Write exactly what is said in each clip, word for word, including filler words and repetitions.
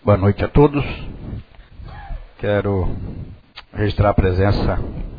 Boa noite a todos. Quero registrar a presença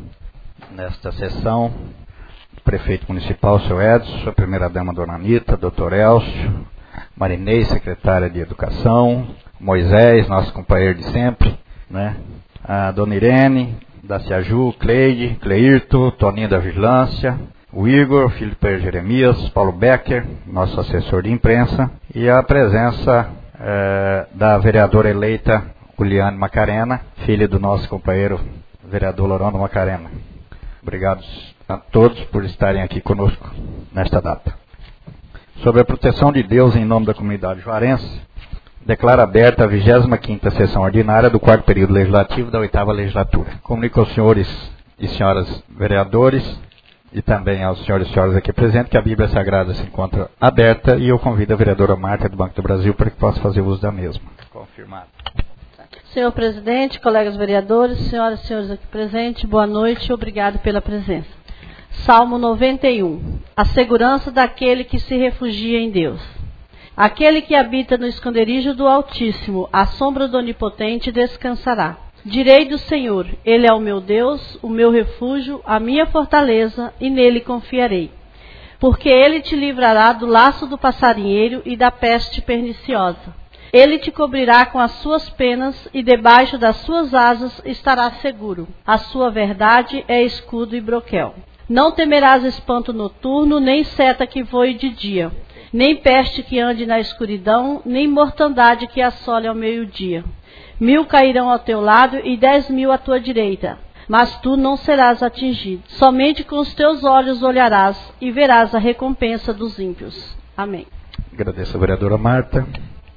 nesta sessão do prefeito municipal, seu Edson, sua primeira-dama, dona Anitta, doutor Elcio, Marinês, secretária de Educação, Moisés, nosso companheiro de sempre, né? A dona Irene, da Ciaju, Cleide, Cleirto, Toninho da Vigilância, o Igor, Filipe Jeremias, Paulo Becker, nosso assessor de imprensa, e a presença eh, da vereadora eleita Uliane Macarena, filha do nosso companheiro vereador Lorando Macarena. Obrigado a todos por estarem aqui conosco nesta data. Sobre a proteção de Deus em nome da comunidade juarense, declaro aberta a vigésima quinta sessão ordinária do quarto período legislativo da oitava legislatura. Comunico aos senhores e senhoras vereadores e também aos senhores e senhoras aqui presentes que a Bíblia Sagrada se encontra aberta e eu convido a vereadora Marta do Banco do Brasil para que possa fazer uso da mesma. Confirmado. Senhor presidente, colegas vereadores, senhoras e senhores aqui presentes, boa noite e obrigado pela presença. Salmo noventa e um. A segurança daquele que se refugia em Deus. Aquele que habita no esconderijo do Altíssimo, à sombra do Onipotente descansará. Direi do Senhor, Ele é o meu Deus, o meu refúgio, a minha fortaleza, e nele confiarei. Porque Ele te livrará do laço do passarinheiro e da peste perniciosa. Ele te cobrirá com as suas penas e debaixo das suas asas estarás seguro. A sua verdade é escudo e broquel. Não temerás espanto noturno, nem seta que voe de dia, nem peste que ande na escuridão, nem mortandade que assole ao meio-dia. Mil cairão ao teu lado e dez mil à tua direita, mas tu não serás atingido. Somente com os teus olhos olharás e verás a recompensa dos ímpios. Amém. Agradeço a vereadora Marta.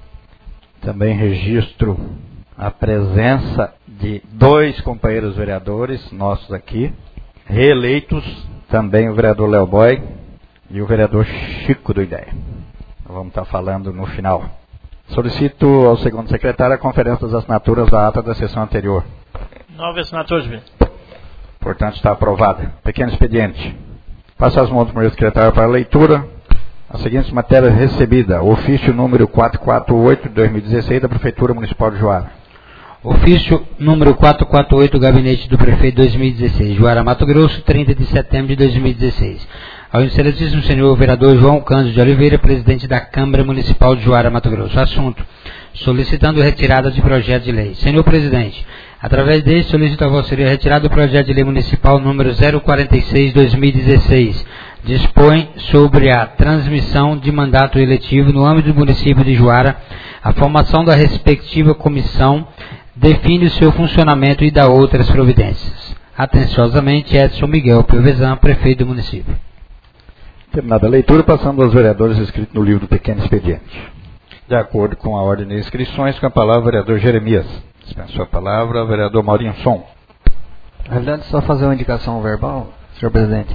Também registro a presença de dois companheiros vereadores nossos aqui, reeleitos, também o vereador Léo Boy e o vereador Chico do Ideia. Vamos estar falando no final. Solicito ao segundo secretário a conferência das assinaturas da ata da sessão anterior. Nove assinaturas, bem. Portanto, está aprovada. Pequeno expediente. Passa as mãos do primeiro secretário para a leitura. As seguintes matérias recebidas. Ofício número quatrocentos e quarenta e oito de dois mil e dezesseis da Prefeitura Municipal de Juara. Ofício número quatrocentos e quarenta e oito do Gabinete do Prefeito dois mil e dezesseis. Juara, Mato Grosso, trinta de setembro de dois mil e dezesseis. Ao excelentíssimo senhor vereador João Cândido de Oliveira, presidente da Câmara Municipal de Juara, Mato Grosso. Assunto: solicitando retirada de projeto de lei. Senhor presidente, através deste solicito a Vossa Senhoria a retirada do projeto de lei municipal número zero quarenta e seis barra dois mil e dezesseis. Dispõe sobre a transmissão de mandato eletivo no âmbito do município de Juara, a formação da respectiva comissão, define o seu funcionamento e dá outras providências. Atenciosamente, Edson Miguel Piovesan, prefeito do município. Terminada a leitura, passamos aos vereadores inscritos no livro do Pequeno Expediente. De acordo com a ordem de inscrições, com a palavra o vereador Jeremias. Dispenso a palavra o vereador Maurinho Som. Na verdade, só fazer uma indicação verbal, senhor presidente.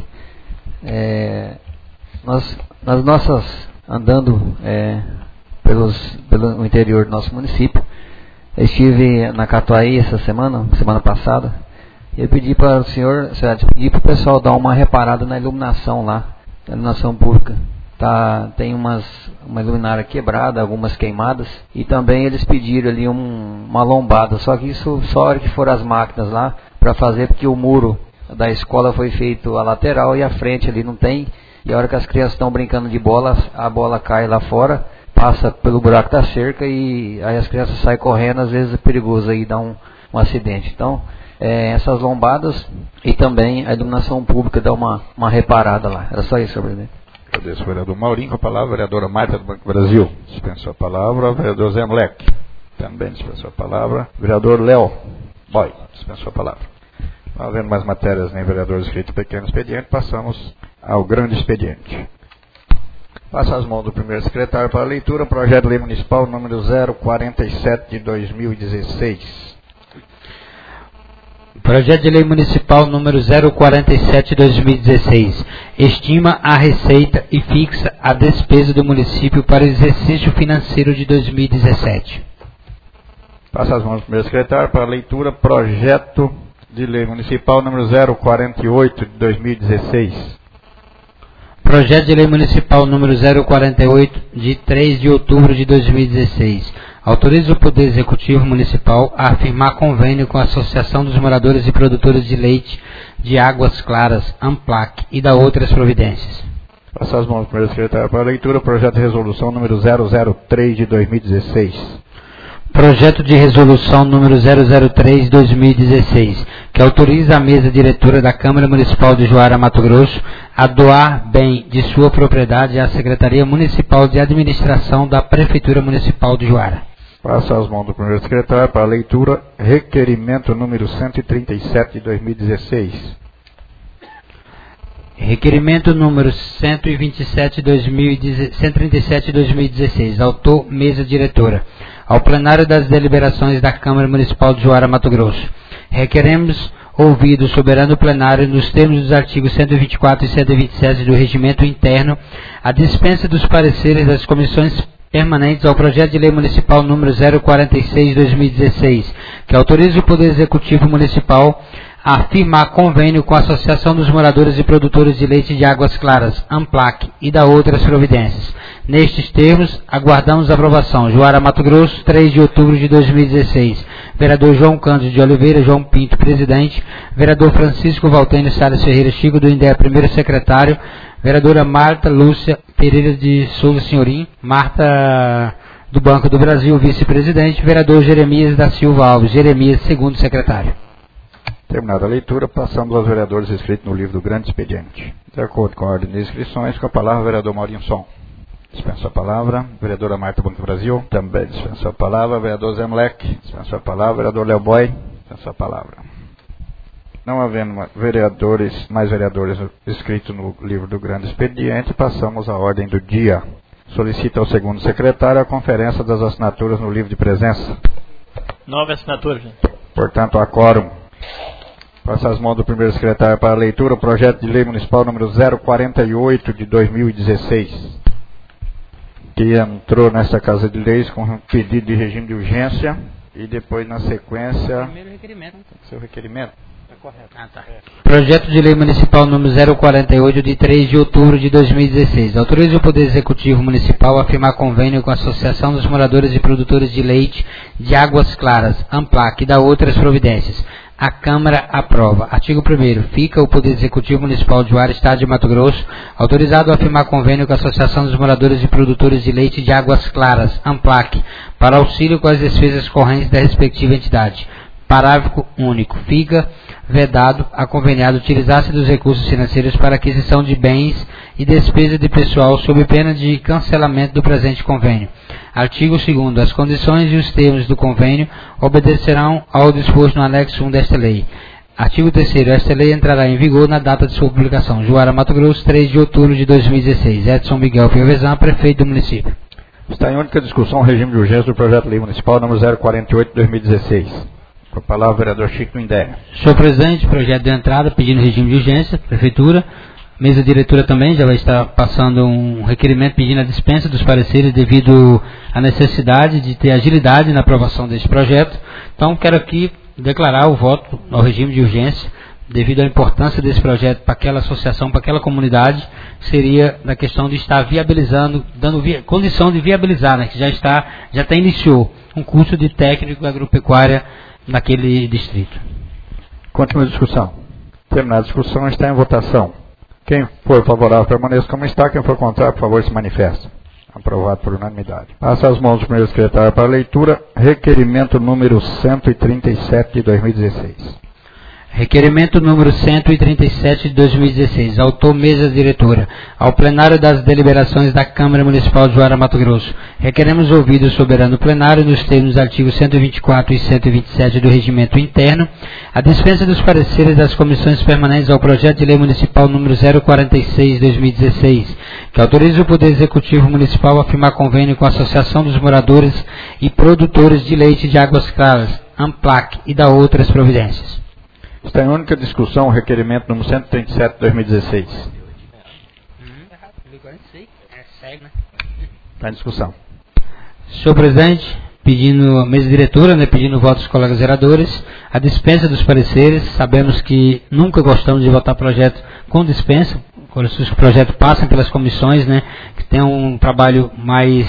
É, nós, nas nossas, andando é, pelos, pelo interior do nosso município, eu estive na Catuaí essa semana, semana passada, e eu pedi para o senhor, pedi para o pessoal dar uma reparada na iluminação lá, na iluminação pública. Tá, tem umas, uma luminária quebrada, algumas queimadas, e também eles pediram ali um, uma lombada, só que isso só a hora que for as máquinas lá para fazer, porque o muro da escola foi feito a lateral e a frente ali não tem, e a hora que as crianças estão brincando de bola, a bola cai lá fora, passa pelo buraco da cerca e aí as crianças saem correndo, às vezes é perigoso aí dar um, um acidente. Então, é, essas lombadas e também a iluminação pública dá uma, uma reparada lá. Era só isso, senhor presidente. Agradeço o vereador Maurinho. Com a palavra a vereadora Marta do Banco do Brasil. Dispensou a palavra o vereador Zé Moleque. Também dispensou a palavra o vereador Léo Boy. Dispensou a palavra. Não havendo mais matérias nem vereadores inscritos no pequeno expediente, passamos ao grande expediente. Passa as mãos do primeiro secretário para a leitura, projeto de lei municipal número zero quarenta e sete de dois mil e dezesseis. Projeto de lei municipal número zero quarenta e sete de dois mil e dezesseis. Estima a receita e fixa a despesa do município para o exercício financeiro de dois mil e dezessete. Passa as mãos do primeiro secretário para a leitura, projeto de lei municipal número zero quarenta e oito de dois mil e dezesseis. Projeto de lei municipal número zero quarenta e oito de três de outubro de dois mil e dezesseis. Autoriza o Poder Executivo Municipal a firmar convênio com a Associação dos Moradores e Produtores de Leite de Águas Claras, AMPLAC, e da outras providências. Passar as mãos do primeiro secretário para a leitura, projeto de resolução número zero zero três de dois mil e dezesseis. Projeto de resolução número zero zero três de dois mil e dezesseis, que autoriza a mesa diretora da Câmara Municipal de Juara, Mato Grosso, a doar bem de sua propriedade à Secretaria Municipal de Administração da Prefeitura Municipal de Juara. Passa as mãos do primeiro secretário para a leitura, requerimento número cento e trinta e sete de dois mil e dezesseis. Requerimento número cento e vinte e sete de dois mil e dezesseis, cento e trinta e sete de dois mil e dezesseis, autor, mesa diretora. Ao plenário das deliberações da Câmara Municipal de Juara, Mato Grosso. Requeremos ouvido o soberano plenário, nos termos dos artigos cento e vinte e quatro e cento e vinte e sete do Regimento Interno, a dispensa dos pareceres das comissões permanentes ao projeto de lei municipal número zero quarenta e seis de dois mil e dezesseis, que autoriza o Poder Executivo Municipal a firmar convênio com a Associação dos Moradores e Produtores de Leite de Águas Claras, AMPLAC, e da outras providências. Nestes termos, aguardamos a aprovação. Juara, Mato Grosso, três de outubro de dois mil e dezesseis. Vereador João Cândido de Oliveira, João Pinto, presidente. Vereador Francisco Valtênio Salles Ferreira Chico, do INDEA, primeiro secretário. Vereadora Marta Lúcia Pereira de Souza Senhorim. Marta do Banco do Brasil, vice-presidente. Vereador Jeremias da Silva Alves, Jeremias, segundo secretário. Terminada a leitura, passamos aos vereadores inscritos no livro do Grande Expediente. De acordo com a ordem de inscrições, com a palavra o vereador Maurinho Som. Dispensa a palavra. Vereadora Marta Banco do Brasil. Também dispensa a palavra. Vereador Zé Moleque. Dispensa a palavra. Vereador Léo Boy. Dispensa a palavra. Não havendo vereadores, mais vereadores inscritos no livro do Grande Expediente, passamos à ordem do dia. Solicita ao segundo secretário a conferência das assinaturas no livro de presença. Nove assinaturas, gente. Portanto, há quórum. Passa as mãos do primeiro secretário para a leitura, o projeto de lei municipal número zero quarenta e oito de dois mil e dezesseis, que entrou nesta Casa de Leis com um pedido de regime de urgência e depois, na sequência... Primeiro requerimento. Seu requerimento. Tá correto. Ah, tá. Projeto de lei municipal número zero quarenta e oito de três de outubro de dois mil e dezesseis. Autoriza o Poder Executivo Municipal a firmar convênio com a Associação dos Moradores e Produtores de Leite de Águas Claras, AMPLAC, e da outras providências. A Câmara aprova. Artigo primeiro. Fica o Poder Executivo Municipal de Juara, Estado de Mato Grosso, autorizado a firmar convênio com a Associação dos Moradores e Produtores de Leite de Águas Claras, AMPLAC, para auxílio com as despesas correntes da respectiva entidade. Parágrafo único. Fica vedado a conveniado utilizar-se dos recursos financeiros para aquisição de bens e despesa de pessoal sob pena de cancelamento do presente convênio. Artigo segundo. As condições e os termos do convênio obedecerão ao disposto no anexo um desta lei. Artigo terceiro. Esta lei entrará em vigor na data de sua publicação. Juara, Mato Grosso, três de outubro de dois mil e dezesseis. Edson Miguel Piovesan, prefeito do município. Está em única discussão o regime de urgência do projeto de lei municipal número zero quarenta e oito de dois mil e dezesseis. Com a palavra o vereador Chico do INDEA. Senhor presidente, projeto de entrada pedindo regime de urgência, prefeitura. Mesa diretora também já vai estar passando um requerimento pedindo a dispensa dos pareceres devido à necessidade de ter agilidade na aprovação deste projeto. Então, quero aqui declarar o voto ao regime de urgência, devido à importância desse projeto para aquela associação, para aquela comunidade, seria na questão de estar viabilizando, dando via, condição de viabilizar, né, que já está, já até iniciou um curso de técnico agropecuária naquele distrito. Continua a discussão. Terminada a discussão, está em votação. Quem for favorável, permaneça como está. Quem for contrário, por favor, se manifeste. Aprovado por unanimidade. Passa as mãos do primeiro secretário para a leitura. Requerimento número cento e trinta e sete de dois mil e dezesseis. Requerimento número cento e trinta e sete de dois mil e dezesseis. Autor, mesa diretora. Ao plenário das deliberações da Câmara Municipal de Juara, Mato Grosso. Requeremos ouvido o soberano plenário, nos termos dos artigos cento e vinte e quatro e cento e vinte e sete do Regimento Interno, a dispensa dos pareceres das comissões permanentes ao projeto de lei municipal número zero quarenta e seis de dois mil e dezesseis, que autoriza o Poder Executivo Municipal a firmar convênio com a Associação dos Moradores e Produtores de Leite de Águas Claras, AMPLAC, e da outras providências. Está em única discussão o requerimento número cento e trinta e sete de dois mil e dezesseis. Está em discussão. Senhor presidente, pedindo a mesa diretora, né, pedindo votos dos colegas vereadores, a dispensa dos pareceres. Sabemos que nunca gostamos de votar projeto com dispensa, quando os projetos passam pelas comissões, né, que tem um trabalho mais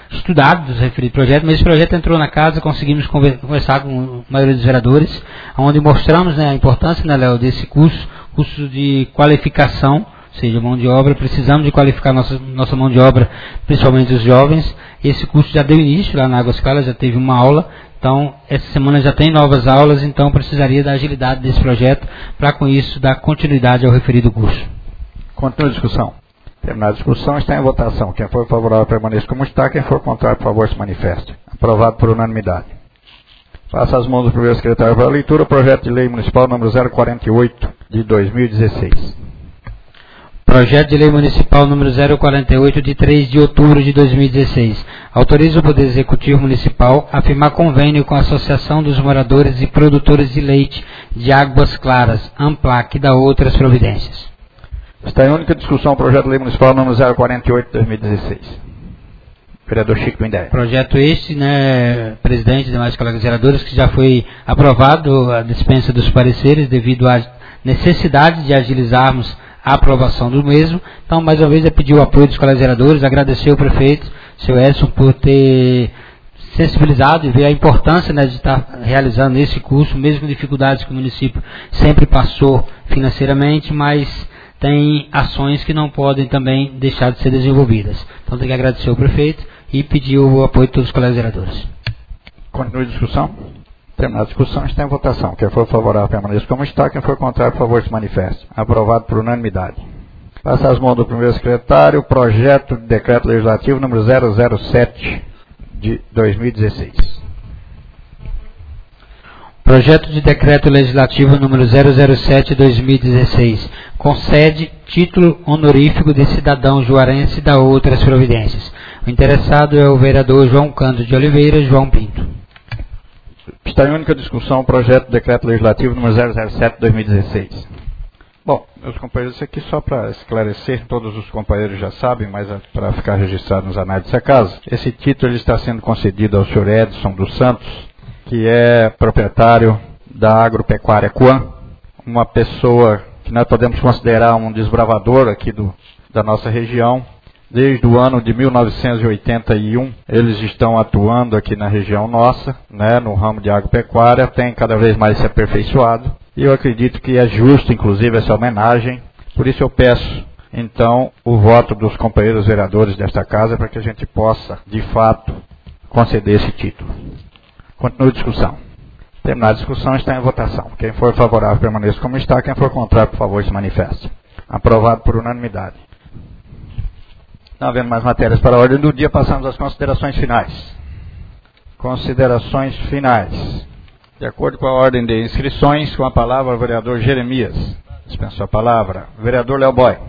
estudado dos referidos projetos, mas esse projeto entrou na casa, conseguimos conversar com a maioria dos vereadores, onde mostramos, né, a importância, né, Léo, desse curso, curso de qualificação, ou seja, mão de obra, precisamos de qualificar nossa, nossa mão de obra, principalmente os jovens. Esse curso já deu início lá na Águas Claras, já teve uma aula, então essa semana já tem novas aulas, então precisaria da agilidade desse projeto para com isso dar continuidade ao referido curso. Continua a discussão. Terminada a discussão, está em votação. Quem for favorável permaneça como está, quem for contrário, por favor, se manifeste. Aprovado por unanimidade. Passa as mãos do primeiro secretário para a leitura o projeto de lei municipal número zero quarenta e oito de dois mil e dezesseis. Projeto de lei municipal número zero quarenta e oito de três de outubro de dois mil e dezesseis. Autoriza o Poder Executivo Municipal a firmar convênio com a Associação dos Moradores e Produtores de Leite de Águas Claras, AMPLAC, e da outras providências. Está em única discussão o projeto de lei municipal número zero quarenta e oito de dois mil e dezesseis. Vereador Chico Mindé. Projeto este, né, presidente e demais colegas vereadores, que já foi aprovado a dispensa dos pareceres devido à necessidade de agilizarmos a aprovação do mesmo. Então, mais uma vez, eu pedi o apoio dos colegas vereadores, agradecer ao prefeito, seu Edson, por ter sensibilizado e ver a importância, né, de estar realizando esse curso, mesmo com dificuldades que o município sempre passou financeiramente, mas tem ações que não podem também deixar de ser desenvolvidas. Então, tenho que agradecer ao prefeito e pedir o apoio de todos os colegas vereadores. Continue a discussão. Terminada a discussão, está em votação. Quem for favorável permaneça como está, quem for contrário, por favor, se manifeste. Aprovado por unanimidade. Passa as mãos do primeiro secretário o projeto de decreto legislativo número zero zero sete de dois mil e dezesseis. Projeto de decreto legislativo número zero zero sete de dois mil e dezesseis. Concede título honorífico de cidadão juarense da outras providências. O interessado é o vereador João Cândido de Oliveira João Pinto. Está em única discussão o projeto de decreto legislativo número zero zero sete de dois mil e dezesseis. Bom, meus companheiros, isso aqui só para esclarecer, todos os companheiros já sabem, mas é para ficar registrado nos anais dessa casa. Esse título ele está sendo concedido ao senhor Edson dos Santos, que é proprietário da Agropecuária Coan, uma pessoa que nós podemos considerar um desbravador aqui do, da nossa região. Desde o ano de mil novecentos e oitenta e um, eles estão atuando aqui na região nossa, né, no ramo de agropecuária, tem cada vez mais se aperfeiçoado. E eu acredito que é justo, inclusive, essa homenagem. Por isso eu peço, então, o voto dos companheiros vereadores desta casa para que a gente possa, de fato, conceder esse título. Continua a discussão. Terminada a discussão, está em votação. Quem for favorável permaneça como está, quem for contrário, por favor, se manifeste. Aprovado por unanimidade. Não havendo mais matérias para a ordem do dia, passamos às considerações finais. Considerações finais. De acordo com a ordem de inscrições, com a palavra o vereador Jeremias. Dispenso a palavra. Vereador Léo Boy.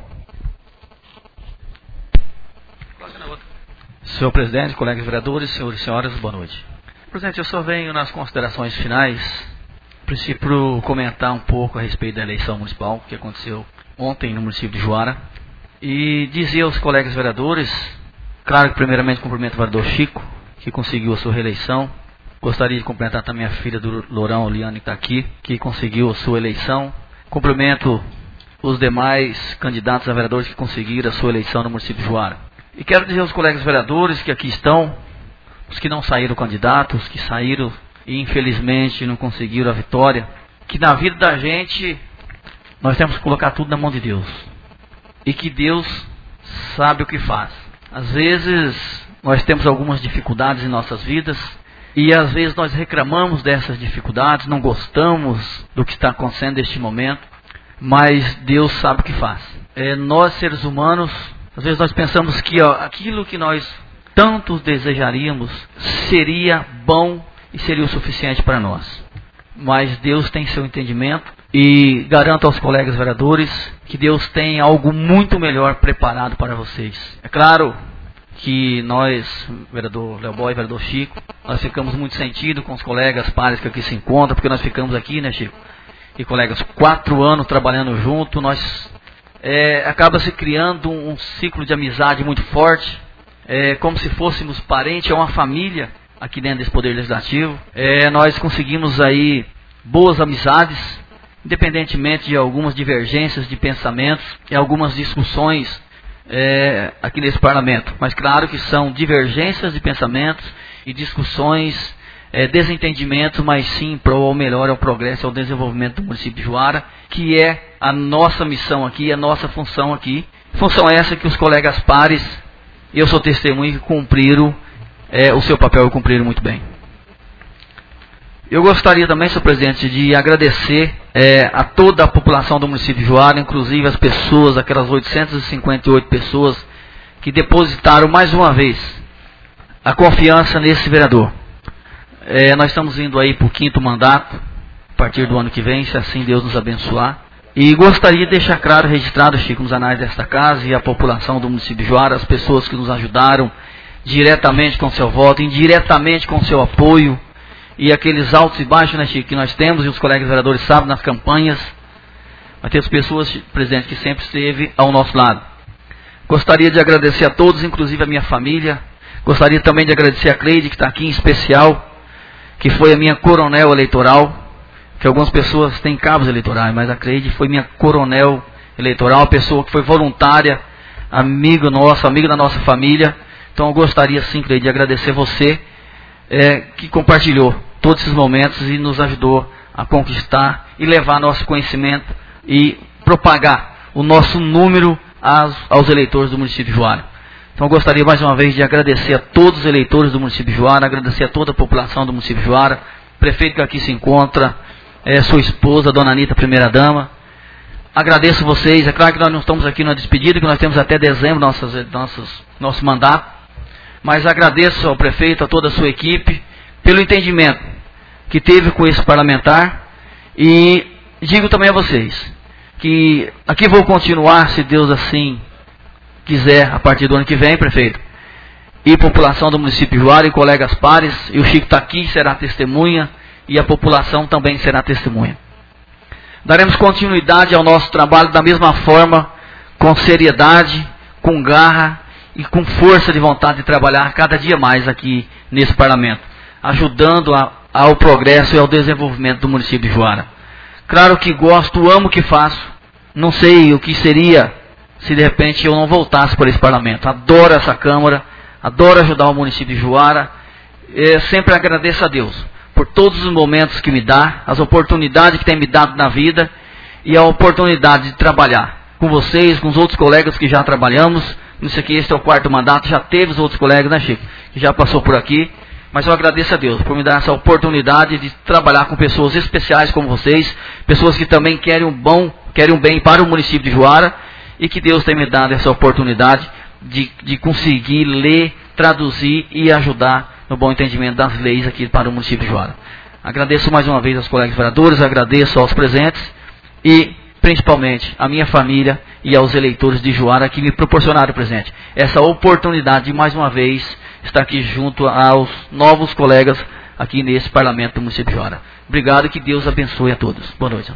Senhor presidente, colegas vereadores, senhores e senhoras, boa noite. Presidente, eu só venho nas considerações finais, a princípio comentar um pouco a respeito da eleição municipal que aconteceu ontem no município de Juara. E dizer aos colegas vereadores, claro que primeiramente cumprimento o vereador Chico, que conseguiu a sua reeleição. Gostaria de cumprimentar também a filha do Lourão, Liane, que está aqui, que conseguiu a sua eleição. Cumprimento os demais candidatos a vereadores que conseguiram a sua eleição no município de Juara. E quero dizer aos colegas vereadores que aqui estão, os que não saíram candidatos, os que saíram e infelizmente não conseguiram a vitória, que na vida da gente nós temos que colocar tudo na mão de Deus. E que Deus sabe o que faz. Às vezes nós temos algumas dificuldades em nossas vidas e às vezes nós reclamamos dessas dificuldades, não gostamos do que está acontecendo neste momento, mas Deus sabe o que faz. É, nós seres humanos, às vezes nós pensamos que ó, aquilo que nós tanto desejaríamos seria bom e seria o suficiente para nós. Mas Deus tem seu entendimento. E garanto aos colegas vereadores que Deus tem algo muito melhor preparado para vocês. É claro que nós, vereador Léo Boy, vereador Chico, nós ficamos muito sentidos com os colegas pares que aqui se encontram, porque nós ficamos aqui, né, Chico? E colegas, quatro anos trabalhando junto, nós é, acaba se criando um, um ciclo de amizade muito forte, é, como se fôssemos parentes, é uma família aqui dentro desse Poder Legislativo. É, nós conseguimos aí boas amizades, independentemente de algumas divergências de pensamentos e algumas discussões é, aqui nesse parlamento. Mas claro que são divergências de pensamentos e discussões, é, desentendimentos, mas sim em prol ao melhor, ao progresso, ao desenvolvimento do município de Juara, que é a nossa missão aqui, a nossa função aqui. Função essa que os colegas pares, eu sou testemunha, que cumpriram é, o seu papel e cumpriram muito bem. Eu gostaria também, senhor presidente, de agradecer é, a toda a população do município de Juara, inclusive as pessoas, aquelas oitocentas e cinquenta e oito pessoas que depositaram mais uma vez a confiança nesse vereador. É, nós estamos indo aí para o quinto mandato, a partir do ano que vem, se assim Deus nos abençoar. E gostaria de deixar claro, registrado, Chico, nos anais desta casa e a população do município de Juara, as pessoas que nos ajudaram diretamente com seu voto, indiretamente com seu apoio, e aqueles altos e baixos, né, Chico, que nós temos, e os colegas vereadores sabem, nas campanhas, mas temos pessoas, presidente, que sempre esteve ao nosso lado. Gostaria de agradecer a todos, inclusive a minha família. Gostaria também de agradecer a Cleide, que está aqui em especial, que foi a minha coronel eleitoral, que algumas pessoas têm cabos eleitorais, mas a Cleide foi minha coronel eleitoral, a pessoa que foi voluntária, amigo nosso, amigo da nossa família. Então eu gostaria sim, Cleide, de agradecer você, é, que compartilhou todos esses momentos e nos ajudou a conquistar e levar nosso conhecimento e propagar o nosso número aos, aos eleitores do município de Juara. Então eu gostaria mais uma vez de agradecer a todos os eleitores do município de Juara, agradecer a toda a população do município de Juara, prefeito que aqui se encontra, é, sua esposa, dona Anita, primeira dama. Agradeço vocês, é claro que nós não estamos aqui na despedida, que nós temos até dezembro nossas, nossas, nosso mandato, mas agradeço ao prefeito, a toda a sua equipe, pelo entendimento que teve com esse parlamentar, e digo também a vocês, que aqui vou continuar, se Deus assim quiser, a partir do ano que vem, prefeito, e população do município de Juara e colegas pares, e o Chico está aqui, será testemunha, e a população também será testemunha. Daremos continuidade ao nosso trabalho da mesma forma, com seriedade, com garra e com força de vontade de trabalhar cada dia mais aqui nesse parlamento, ajudando a, ao progresso e ao desenvolvimento do município de Juara. Claro que gosto, amo o que faço, não sei o que seria se de repente eu não voltasse para esse parlamento. Adoro essa Câmara, adoro ajudar o município de Juara, eu sempre agradeço a Deus por todos os momentos que me dá, as oportunidades que tem me dado na vida e a oportunidade de trabalhar com vocês, com os outros colegas que já trabalhamos. Isso aqui, este é o quarto mandato, já teve os outros colegas, né, Chico, que já passou por aqui, mas eu agradeço a Deus por me dar essa oportunidade de trabalhar com pessoas especiais como vocês, pessoas que também querem um bom, querem um bem para o município de Juara, e que Deus tem me dado essa oportunidade de, de conseguir ler, traduzir e ajudar no bom entendimento das leis aqui para o município de Juara. Agradeço mais uma vez aos colegas vereadores, agradeço aos presentes e principalmente à minha família e aos eleitores de Juara que me proporcionaram presente essa oportunidade de mais uma vez estar aqui junto aos novos colegas aqui nesse parlamento do município de Juara. Obrigado e que Deus abençoe a todos. Boa noite.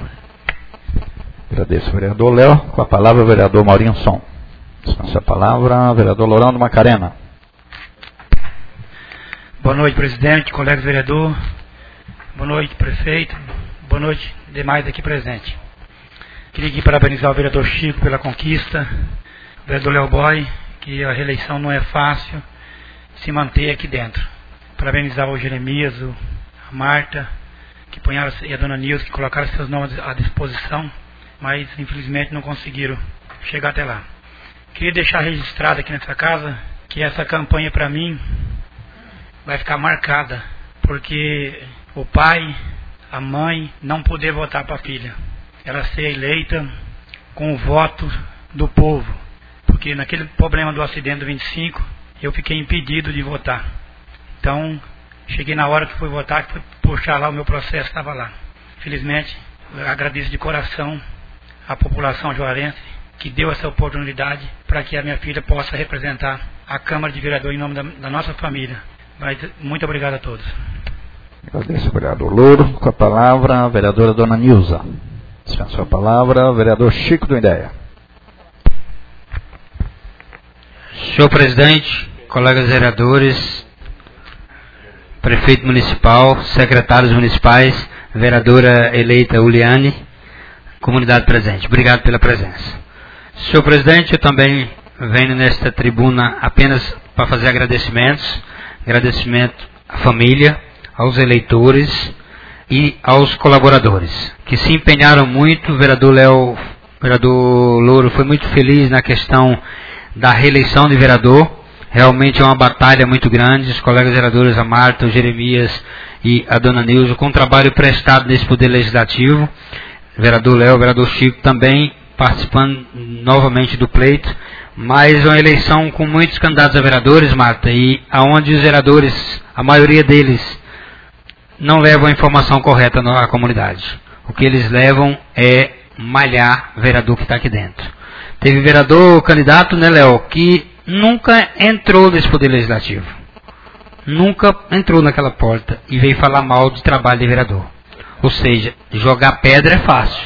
Agradeço o vereador Léo. Com a palavra o vereador Maurinho Som. Com a palavra, vereador Lourando Macarena. Boa noite, presidente, colegas vereador. Boa noite, prefeito. Boa noite, demais aqui presentes. Queria aqui parabenizar o vereador Chico pela conquista, o vereador Léo Boy, que a reeleição não é fácil se manter aqui dentro. Parabenizar o Jeremias, o, a Marta, que ponharam, e a dona Nilza, que colocaram seus nomes à disposição, mas infelizmente não conseguiram chegar até lá. Queria deixar registrado aqui nessa casa que essa campanha para mim vai ficar marcada, porque o pai, a mãe, não poder votar para a filha. Ela ser eleita com o voto do povo. Porque naquele problema do acidente do vinte e cinco, eu fiquei impedido de votar. Então, cheguei na hora que fui votar, que fui puxar lá, o meu processo estava lá. Felizmente, eu agradeço de coração a população juarense que deu essa oportunidade para que a minha filha possa representar a Câmara de Vereadores em nome da, da nossa família. Mas, muito obrigado a todos. Agradeço ao vereador Louro. Com a palavra, a vereadora Dona Nilza. Dispensa a palavra, o vereador Chico do Ideia. Senhor presidente, colegas vereadores, prefeito municipal, secretários municipais, vereadora eleita Uliane, comunidade presente. Obrigado pela presença. Senhor presidente, eu também venho nesta tribuna apenas para fazer agradecimentos, agradecimento à família, aos eleitores e aos colaboradores, que se empenharam muito. O vereador Léo, vereador Louro foi muito feliz na questão da reeleição de vereador. Realmente é uma batalha muito grande. Os colegas vereadores, a Marta, o Jeremias e a dona Nilza, com trabalho prestado nesse Poder Legislativo. O vereador Léo, o vereador Chico também participando novamente do pleito. Mas uma eleição com muitos candidatos a vereadores, Marta, e aonde os vereadores, a maioria deles, não levam a informação correta à comunidade. O que eles levam é malhar o vereador que está aqui dentro. Teve vereador, candidato, né, Léo, que nunca entrou nesse Poder Legislativo. Nunca entrou naquela porta e veio falar mal de trabalho de vereador. Ou seja, jogar pedra é fácil,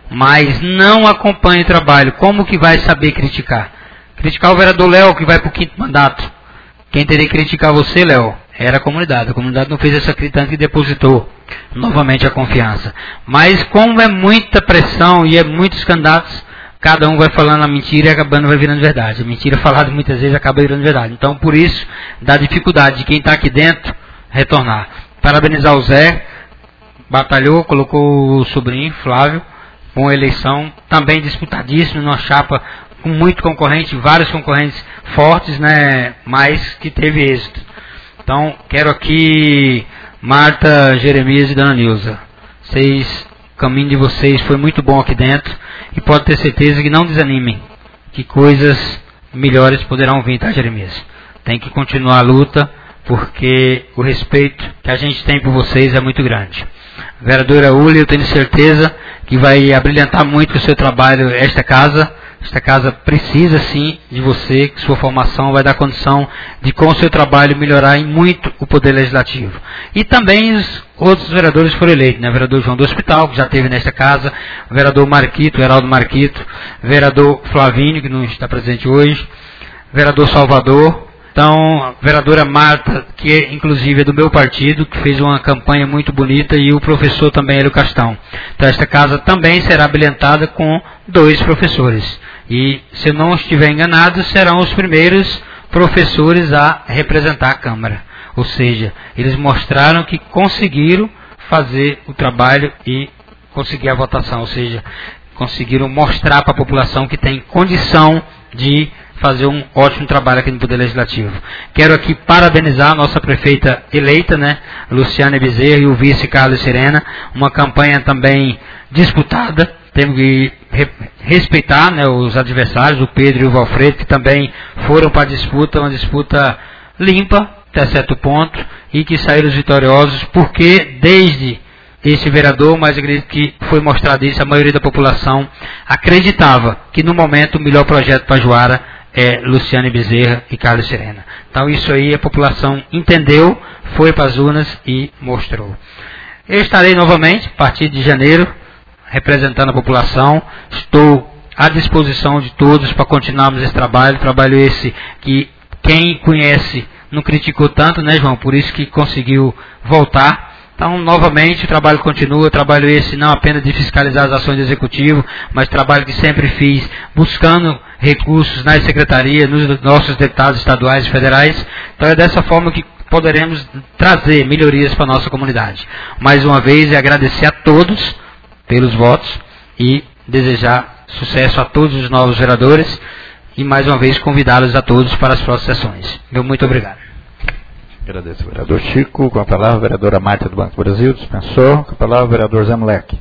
mas não acompanha o trabalho. Como que vai saber criticar? Criticar o vereador Léo, que vai para o quinto mandato. Quem teria que criticar você, Léo, era a comunidade. A comunidade não fez essa crítica que depositou novamente a confiança. Mas como é muita pressão e é muitos candidatos, cada um vai falando a mentira e acabando vai virando verdade. A mentira falada muitas vezes acaba virando verdade. Então, por isso, dá dificuldade de quem está aqui dentro retornar. Parabenizar o Zé, batalhou, colocou o sobrinho, Flávio, com a eleição também disputadíssimo, numa chapa com muito concorrente, vários concorrentes fortes, né, mas que teve êxito. Então, quero aqui, Marta, Jeremias e dona Nilza, vocês, o caminho de vocês foi muito bom aqui dentro, e pode ter certeza que não desanimem, que coisas melhores poderão vir, tá, Jeremias? Tem que continuar a luta, porque o respeito que a gente tem por vocês é muito grande. Vereadora Uli, eu tenho certeza que vai abrilhantar muito o seu trabalho esta casa. Esta casa precisa sim de você, que sua formação vai dar condição de, com o seu trabalho, melhorar em muito o Poder Legislativo. E também os outros vereadores foram eleitos, né? O vereador João do Hospital, que já esteve nesta casa, o vereador Marquito, Heraldo Marquito, o vereador Flavinho, que não está presente hoje, o vereador Salvador. Então, a vereadora Marta, que é, inclusive é do meu partido, que fez uma campanha muito bonita, e o professor também, Hélio Castão. Então, esta casa também será habilitada com dois professores. E, se eu não estiver enganado, serão os primeiros professores a representar a Câmara. Ou seja, eles mostraram que conseguiram fazer o trabalho e conseguir a votação. Ou seja, conseguiram mostrar para a população que tem condição de fazer um ótimo trabalho aqui no Poder Legislativo. Quero aqui parabenizar a nossa prefeita eleita, né, Luciane Bezerra, e o vice Carlos Serena, uma campanha também disputada. Temos que re respeitar, né, os adversários, o Pedro e o Valfredo, que também foram para a disputa, uma disputa limpa, até certo ponto, e que saíram vitoriosos, porque desde esse vereador, mas acredito que foi mostrado isso, a maioria da população acreditava que no momento o melhor projeto para Juara é Luciane Bezerra e Carlos Serena. Então isso aí a população entendeu, foi para as urnas e mostrou. Eu estarei novamente, a partir de janeiro, representando a população. Estou à disposição de todos para continuarmos esse trabalho. Trabalho esse que quem conhece não criticou tanto, né, João? Por isso que conseguiu voltar. Então, novamente, o trabalho continua, o trabalho esse não apenas de fiscalizar as ações do Executivo, mas trabalho que sempre fiz, buscando recursos nas secretarias, nos nossos deputados estaduais e federais. Então, é dessa forma que poderemos trazer melhorias para a nossa comunidade. Mais uma vez, é agradecer a todos pelos votos e desejar sucesso a todos os novos vereadores e, mais uma vez, convidá-los a todos para as próximas sessões. Meu muito obrigado. Agradeço ao vereador Chico. Com a palavra a vereadora Marta do Banco do Brasil, dispensou. Com a palavra o vereador Zé Moleque.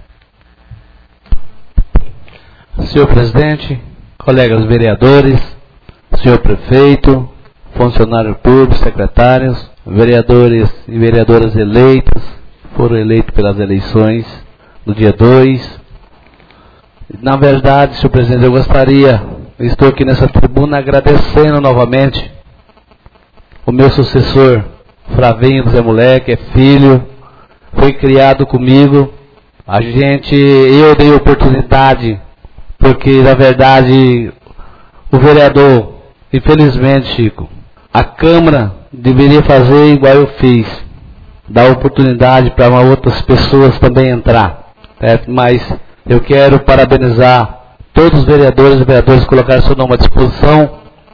Senhor presidente, colegas vereadores, senhor prefeito, funcionários públicos, secretários, vereadores e vereadoras eleitas, foram eleitos pelas eleições do dia dois. Na verdade, senhor presidente, eu gostaria, eu estou aqui nessa tribuna agradecendo novamente o meu sucessor, Flavinho do Zé Moleque, é filho, foi criado comigo. A gente, eu dei oportunidade, porque na verdade o vereador, infelizmente, Chico, a Câmara deveria fazer igual eu fiz, dar oportunidade para outras pessoas também entrar, certo? Mas eu quero parabenizar todos os vereadores e vereadoras que colocaram seu nome à disposição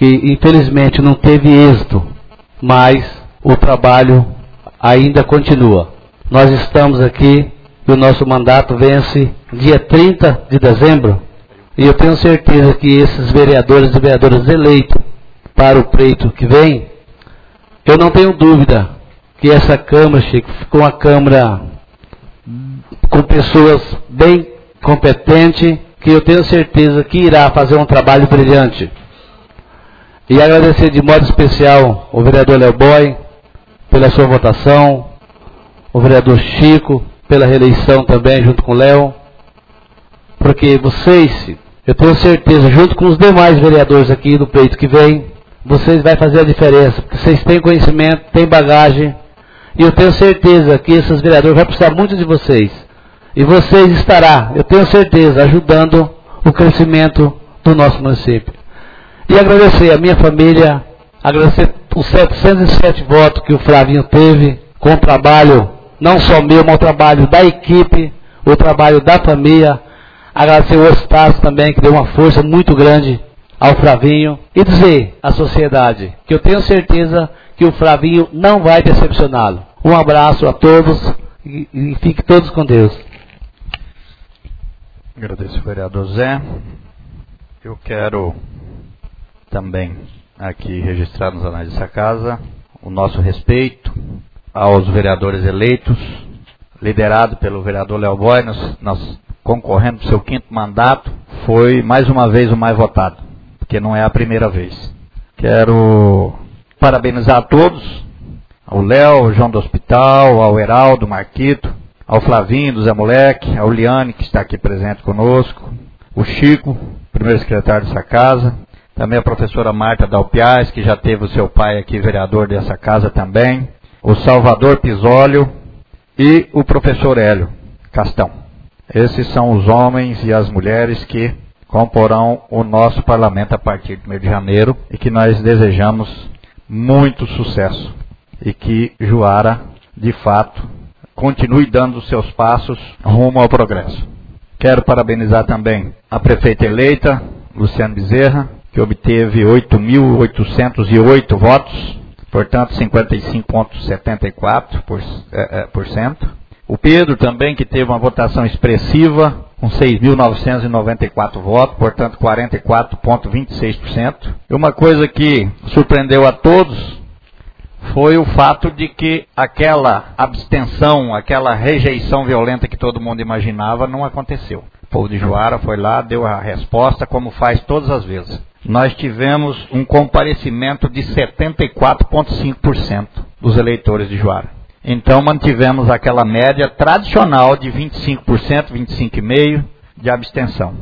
que infelizmente não teve êxito, mas o trabalho ainda continua. Nós estamos aqui e o nosso mandato vence dia trinta de dezembro, e eu tenho certeza que esses vereadores e vereadoras eleitos para o pleito que vem, eu não tenho dúvida que essa Câmara, Chico, ficou uma Câmara com pessoas bem competentes, que eu tenho certeza que irá fazer um trabalho brilhante. E agradecer de modo especial o vereador Léo Boy pela sua votação, o vereador Chico pela reeleição também junto com o Léo, porque vocês, eu tenho certeza, junto com os demais vereadores aqui do pleito que vem, vocês vão fazer a diferença, porque vocês têm conhecimento, têm bagagem, e eu tenho certeza que esses vereadores vão precisar muito de vocês. E vocês estarão, eu tenho certeza, ajudando o crescimento do nosso município. E agradecer a minha família, agradecer os setecentos e sete votos que o Flavinho teve, com o trabalho, não só meu, mas o trabalho da equipe, o trabalho da família. Agradecer o Estácio também, que deu uma força muito grande ao Flavinho. E dizer à sociedade que eu tenho certeza que o Flavinho não vai decepcioná-lo. Um abraço a todos e, e fiquem todos com Deus. Agradeço, vereador Zé. Eu quero também aqui registrar nos anais dessa casa o nosso respeito aos vereadores eleitos, liderado pelo vereador Léo Boy, nós, nós concorrendo para o seu quinto mandato, foi mais uma vez o mais votado, porque não é a primeira vez. Quero parabenizar a todos, ao Léo, ao João do Hospital, ao Heraldo, Marquito, ao Flavinho, do Zé Moleque, ao Liane, que está aqui presente conosco, o Chico, primeiro secretário dessa casa, também a professora Marta Dalpiaz, que já teve o seu pai aqui, vereador dessa casa também, o Salvador Pisólio e o professor Hélio Castão. Esses são os homens e as mulheres que comporão o nosso parlamento a partir do mês de janeiro e que nós desejamos muito sucesso e que Juara, de fato, continue dando os seus passos rumo ao progresso. Quero parabenizar também a prefeita eleita, Luciane Bezerra, que obteve oito mil oitocentos e oito votos, portanto cinquenta e cinco vírgula setenta e quatro por cento. O Pedro também, que teve uma votação expressiva, com seis mil novecentos e noventa e quatro votos, portanto quarenta e quatro vírgula vinte e seis por cento. E uma coisa que surpreendeu a todos foi o fato de que aquela abstenção, aquela rejeição violenta que todo mundo imaginava não aconteceu. O povo de Juara foi lá, deu a resposta, como faz todas as vezes. Nós tivemos um comparecimento de setenta e quatro vírgula cinco por cento dos eleitores de Juara. Então mantivemos aquela média tradicional de vinte e cinco por cento, vinte e cinco vírgula cinco por cento de abstenção.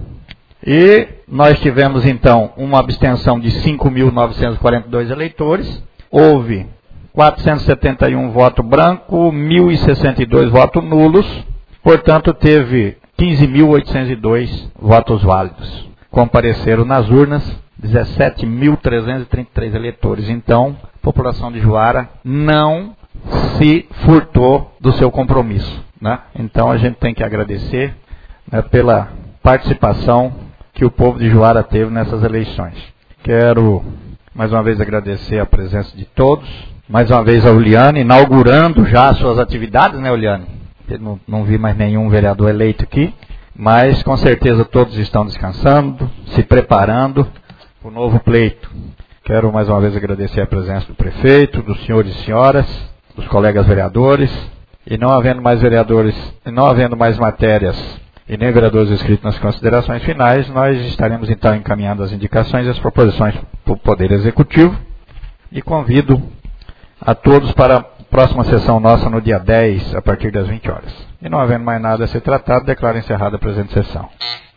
E nós tivemos então uma abstenção de cinco mil novecentos e quarenta e dois eleitores, houve quatrocentos e setenta e um votos brancos, mil e sessenta e dois votos nulos, portanto teve quinze mil oitocentos e dois votos válidos. Compareceram nas urnas dezessete mil trezentos e trinta e três eleitores. Então, a população de Juara não se furtou do seu compromisso, né? Então a gente tem que agradecer, né, pela participação que o povo de Juara teve nessas eleições. Quero mais uma vez agradecer a presença de todos, mais uma vez a Uliane, inaugurando já as suas atividades, né, Uliane? Eu não, não vi mais nenhum vereador eleito aqui, mas com certeza todos estão descansando, se preparando para o novo pleito. Quero mais uma vez agradecer a presença do prefeito, dos senhores e senhoras, dos colegas vereadores, e não havendo mais vereadores, e não havendo mais matérias e nem vereadores inscritos nas considerações finais, nós estaremos então encaminhando as indicações e as proposições para o Poder Executivo, e convido a todos para a próxima sessão nossa no dia dez, a partir das vinte horas. E não havendo mais nada a ser tratado, declaro encerrada a presente sessão.